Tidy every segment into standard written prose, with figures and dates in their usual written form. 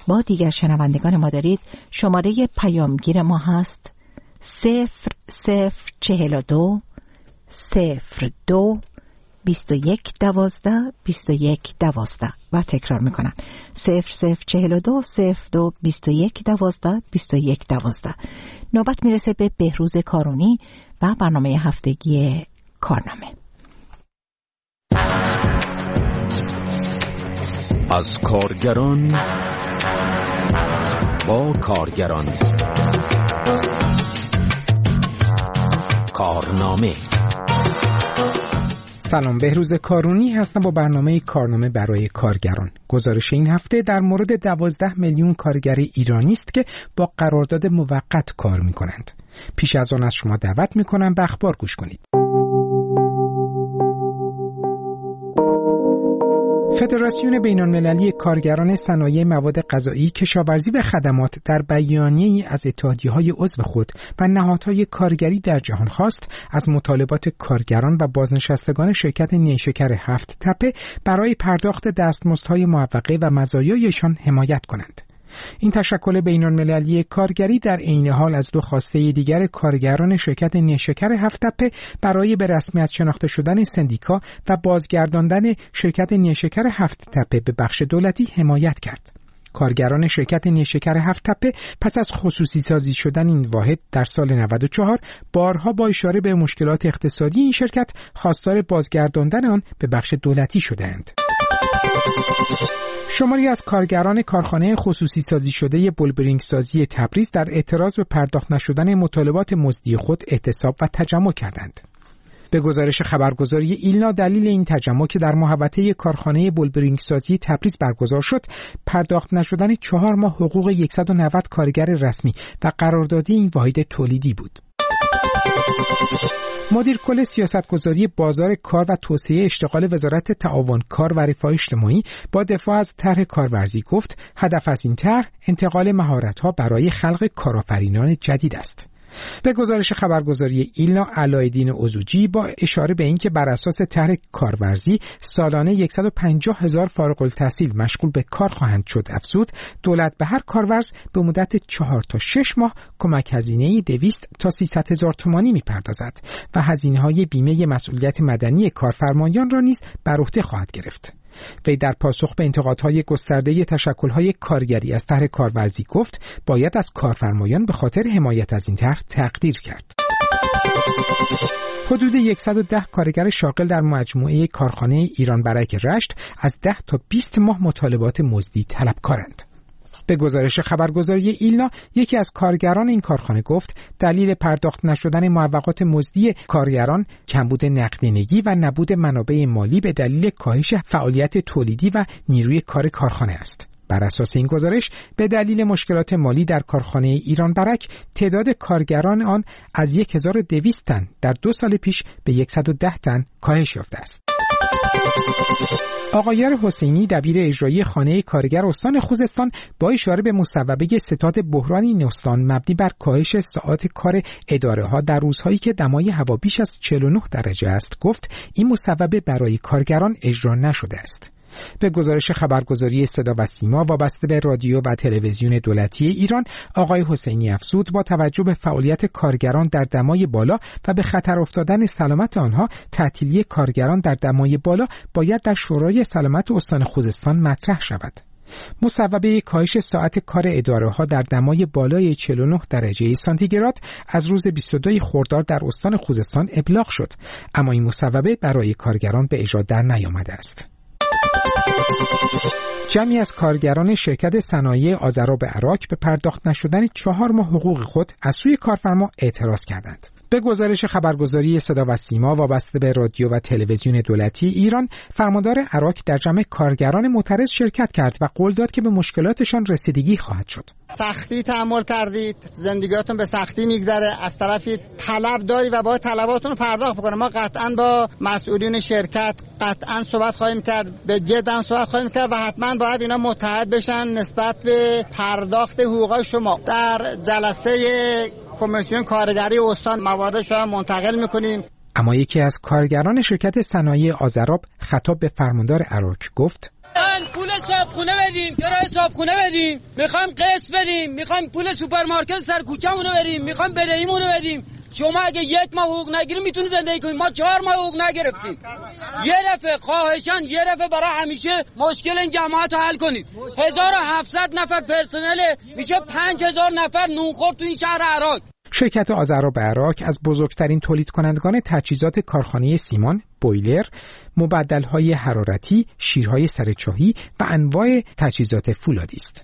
با دیگر شنوندگان ما دارید. شماره پیامگیر ما هست 0042 02 21 12 21 12 و تکرار میکنم 0042 02 21 12 21 12. نوبت میرسه به بهروز کارونی و برنامه هفتگی کارنامه. از کارگران با کارگران، کارنامه. سلام، بهروز کارونی هستم با برنامه کارنامه برای کارگران. گزارش این هفته در مورد 12 میلیون کارگر ایرانی است که با قرارداد موقت کار می‌کنند. پیش از آن از شما دعوت می‌کنم به اخبار گوش کنید. فدراسیون بین‌المللی کارگران صنایع مواد غذایی، کشاورزی و خدمات در بیانیه‌ای از اتحادیه‌های عضو خود و نهادهای کارگری در جهان خواست از مطالبات کارگران و بازنشستگان شرکت نیشکر هفت تپه برای پرداخت دستمزدهای معوقه و مزایایشان حمایت کنند. این تشکل بین‌المللی کارگری در عین حال از دو خواسته دیگر کارگران شرکت نیشکر هفت تپه برای به رسمیت شناخته شدن سندیکا و بازگرداندن شرکت نیشکر هفت تپه به بخش دولتی حمایت کرد. کارگران شرکت نیشکر هفت تپه پس از خصوصی سازی شدن این واحد در سال 94 بارها با اشاره به مشکلات اقتصادی این شرکت خواستار بازگرداندن آن به بخش دولتی شدند. شماری از کارگران کارخانه خصوصی سازی شده بولبرینگ سازی تبریز در اعتراض به پرداخت نشدن مطالبات مزدی خود اعتصاب و تجمع کردند. به گزارش خبرگزاری ایلنا، دلیل این تجمع که در محوطه کارخانه بولبرینگ سازی تبریز برگزار شد، پرداخت نشدن 4 ماه حقوق 190 کارگر رسمی و قراردادی این واحد تولیدی بود. مدیر کل سیاستگذاری بازار کار و توسعه اشتغال وزارت تعاون کار و رفاه اجتماعی با دفاع از طرح کارورزی گفت هدف از این طرح انتقال مهارت‌ها برای خلق کارآفرینان جدید است. به گزارش خبرگزاری ایلنا، علایالدین عزوجی با اشاره به اینکه بر اساس طرح کارورزی سالانه 150,000 فارغ التحصیل مشغول به کار خواهند شد افزود، دولت به هر کارورز به مدت 4 تا 6 ماه کمک هزینه 200 تا 300,000 تومانی می‌پردازد و هزینه‌های بیمه مسئولیت مدنی کارفرمایان را نیز بر عهده خواهد گرفت. وی در پاسخ به انتقادهای گسترده تشکل‌های کارگری از طرح کارورزی گفت باید از کارفرمایان به خاطر حمایت از این طرح تقدیر کرد. حدود 110 کارگر شاغل در مجموعه کارخانه ایران برک رشت از 10 تا 20 ماه مطالبات مزدی طلبکارند. به گزارش خبرگزاری ایلنا، یکی از کارگران این کارخانه گفت دلیل پرداخت نشدن معوقات مزدی کارگران کمبود نقدینگی و نبود منابع مالی به دلیل کاهش فعالیت تولیدی و نیروی کار کارخانه است. بر اساس این گزارش به دلیل مشکلات مالی در کارخانه ایران برک تعداد کارگران آن از 1200 تن در 2 سال پیش به 110 تن کاهش یافته است. آقای حسینی، دبیر اجرایی خانه کارگر استان خوزستان، با اشاره به مصوبه ستاد بحران این استان مبنی بر کاهش ساعات کار اداره‌ها در روزهایی که دمای هوا بیش از 49 درجه است، گفت این مصوبه برای کارگران اجرا نشده است. به گزارش خبرگزاری صدا و سیما وابسته به رادیو و تلویزیون دولتی ایران، آقای حسینی افزود با توجه به فعالیت کارگران در دمای بالا و به خطر افتادن سلامت آنها، تعطیلی کارگران در دمای بالا باید در شورای سلامت استان خوزستان مطرح شود. مصوبه کاهش ساعت کار اداره‌ها در دمای بالای 49 درجه سانتیگراد از روز 22 خرداد در استان خوزستان ابلاغ شد، اما این مصوبه برای کارگران به اجرا در نیامده است. جمعی از کارگران شرکت صنایع آذراب عراق به پرداخت نشدن 4 ماه حقوق خود از سوی کارفرما اعتراض کردند. به گزارش خبرگزاری صدا و سیما وابسته به رادیو و تلویزیون دولتی ایران، فرماندار عراق در جمع کارگران معترض شرکت کرد و قول داد که به مشکلاتشان رسیدگی خواهد شد. سختی تحمل کردید، زندگیاتون به سختی میگذره، از طرفی طلب داری و باید طلباتون رو پرداخت بکنه. ما قطعا با مسئولین شرکت قطعا صحبت خواهیم کرد، به جد صحبت خواهیم کرد و حتما باید اینا متحد بشن نسبت به پرداخت حقوق شما. در جلسه کمیسیون کارگری استان موادش را منتقل میکنیم. اما یکی از کارگران شرکت صنایع آذراب خطاب به فرماندار عراق گفت: پول صابخونه بدیم، کرایه صابخونه بدیم، میخوایم قسط بدیم، میخوایم پول سوپرمارکت سر کوچه‌مونو بدیم، میخوایم بدهیمونو بدیم. شما اگه 1 ماه حقوق نگیرید میتونید زندگی کنید. ما 4 ماه حقوق نگرفتیم. یه دفعه خواهشاً یه دفعه برای همیشه مشکل این جماعت رو حل کنید. 1700 نفر پرسنل میشه 5000 نفر نونخور تو این شهر عراق. شرکت آذرا به عراق از بزرگترین تولید کنندگان تجهیزات کارخانه سیمان، بویلر، مبدل‌های حرارتی، شیرهای سرچاهی و انواع تجهیزات فولادی است.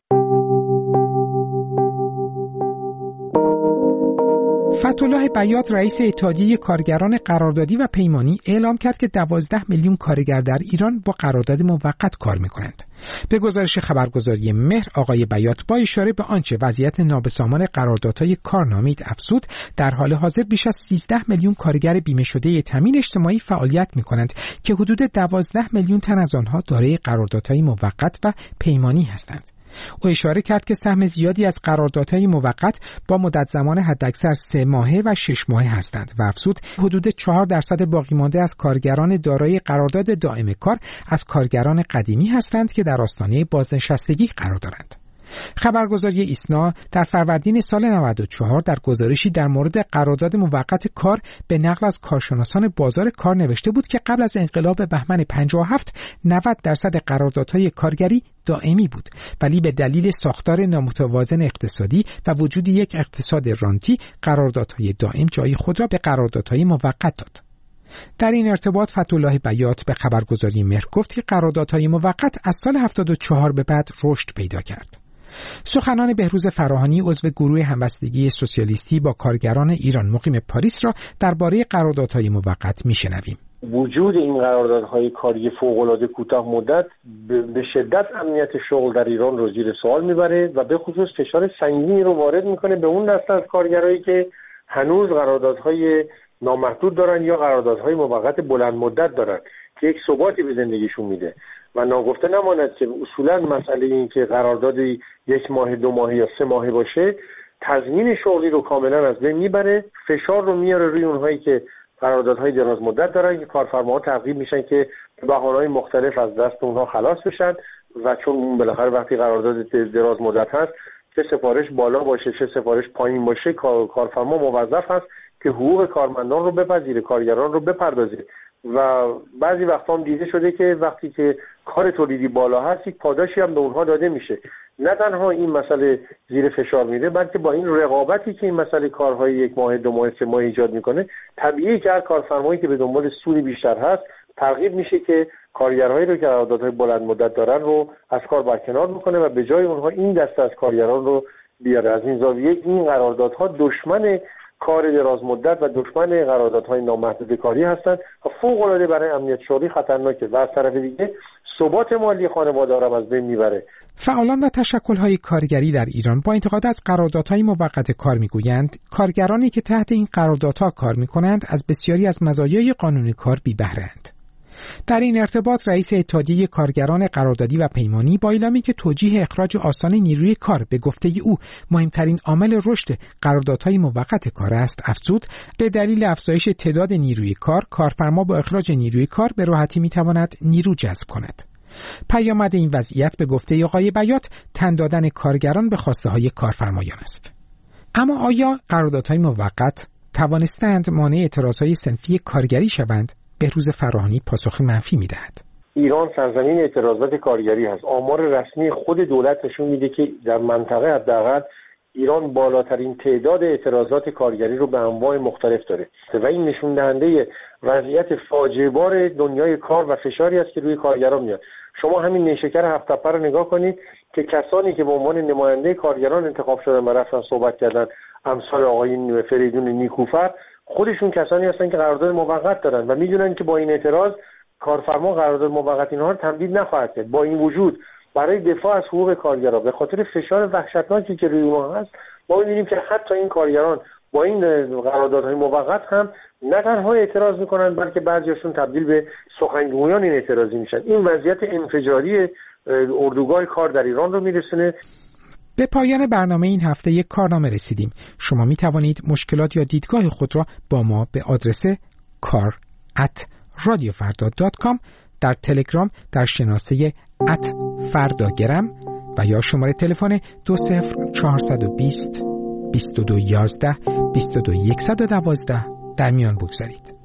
فتح‌الله بیات رئیس اتحادیه کارگران قراردادی و پیمانی اعلام کرد که 12 میلیون کارگر در ایران با قرارداد موقت کار می‌کنند. به گزارش خبرگزاری مهر، آقای بیات با اشاره به آنچه وضعیت نابسامان قراردادهای کار نامید افزود، در حال حاضر بیش از 13 میلیون کارگر بیمه شده تامین اجتماعی فعالیت می‌کنند که حدود 12 میلیون تن از آنها دارای قراردادهای موقت و پیمانی هستند. او اشاره کرد که سهم زیادی از قراردادهای موقت با مدت زمان حداکثر 3 ماهه و 6 ماهه هستند و افزود حدود 4% باقی مانده از کارگران دارای قرارداد دائم کار از کارگران قدیمی هستند که در آستانه بازنشستگی قرار دارند. خبرگزاری ایسنا در فروردین سال 94 در گزارشی در مورد قرارداد موقت کار به نقل از کارشناسان بازار کار نوشته بود که قبل از انقلاب بهمن 57 90% قراردادهای کارگری دائمی بود، ولی به دلیل ساختار نامتوازن اقتصادی و وجود یک اقتصاد رانتی قراردادهای دائم جای خود را به قراردادهای موقت داد. در این ارتباط فتح‌الله بیات به خبرگزاری مهر گفت که قراردادهای موقت از سال 74 به بعد رشد پیدا کرد. سخنان بهروز فراهانی عضو گروه همبستگی سوسیالیستی با کارگران ایران مقیم پاریس را درباره قراردادهای موقت میشنویم. وجود این قراردادهای کاری فوق‌العاده کوتاه مدت به شدت امنیت شغل در ایران رو زیر سوال میبره و به خصوص فشار سنگینی رو وارد میکنه به اون دسته از کارگرایی که هنوز قراردادهای نامحدود دارن یا قراردادهای موقت بلند مدت دارن که یک ثباتی به زندگیشون میده و ناگفته نماند که اصولا مسئله این که قراردادی 1 ماه 2 ماه یا 3 ماه باشه تضمین شغلی رو کاملا از بین میبره، فشار رو میاره روی اونهایی که قراردادهای دراز مدت دارن که کارفرماها ترغیب میشن که به بهانه‌های مختلف از دست اونها خلاص بشن و چون بالاخره وقتی قرارداد دراز مدت هست چه سفارش بالا باشه چه سفارش پایین باشه کارفرما موظف هست که حقوق کارمندان رو بپذیره، کارگران رو بپردازه و بعضی وقتا هم دیده شده که وقتی که کار تولیدی بالا هست یک پاداشی هم به اونها داده میشه. نه تنها این مسئله زیر فشار میره بلکه با این رقابتی که این مسئله کارهای 1 ماه 2 ماه 3 ماه ایجاد میکنه طبیعیه که هر کارفرمایی که به دنبال سودی بیشتر هست ترغیب میشه که کارگرهایی رو که قراردادهای بلند مدت دارن رو از کار برکنار میکنه و به جای اونها این دسته از کارگران رو بیاره. از این زاویه این قراردادها دشمن کار دراز مدت و دشمن قراردادهای نامحدود کاری هستند و فوق‌العاده برای امنیت شغلی خطرناکه و از طرف دیگه ثبات مالی خانواده را از بین میبره. فعالان و تشکل‌های کارگری در ایران با انتقاد از قراردادهای موقت کار میگویند کارگرانی که تحت این قراردادها کار میکنند از بسیاری از مزایای قانون کار بی بهره‌اند. در این ارتباط رئیس اتحادیه کارگران قراردادی و پیمانی با اعلامی که توجیه اخراج آسان نیروی کار به گفته او مهمترین عامل رشد قراردادهای موقت کار است افزود به دلیل افزایش تعداد نیروی کار کارفرما با اخراج نیروی کار به راحتی میتواند نیرو جذب کند. پیامد این وضعیت به گفته آقای بیات تن دادن کارگران به خواسته های کارفرمایان است. اما آیا قراردادهای موقت توانستند مانع اعتراضهای صنفی کارگری شوند؟ بهروز فراهانی پاسخ منفی میدهد. ایران سرزمین اعتراضات کارگری هست. آمار رسمی خود دولت نشون میده که در منطقه حداقل ایران بالاترین تعداد اعتراضات کارگری رو به انواع مختلف داره و این نشون دهنده وضعیت فاجعه بار دنیای کار و فشاری است که روی کارگران میاد. شما همین نیشکر هفت‌تپه رو نگاه کنید که کسانی که به عنوان نماینده کارگران انتخاب شدن و رفتن صحبت کردن امثال آقای فریدون نیکوفر خودشون کسانی هستن که قرارداد موقت دارن و میدونن که با این اعتراض کارفرما قرارداد موقت اینها رو تمدید نخواهد کرد. با این وجود برای دفاع از حقوق کارگران به خاطر فشار وحشتناکی که روی اونها هست ما می‌بینیم که حتی این کارگران با این قراردادهای موقت هم نه تنها اعتراض میکنن بلکه بعضیاشون تبدیل به سخنگویان این اعتراضی میشن. این وضعیت انفجاری اردوگاه کار در ایران رو میرسونه. به پایان برنامه این هفته یک کارنامه رسیدیم. شما می توانید مشکلات یا دیدگاه خود را با ما به آدرس kar@radiofarda.com در تلگرام در شناسه @فرداگرم و یا شماره تلفن 20420 2211 22112 در میان بگذارید.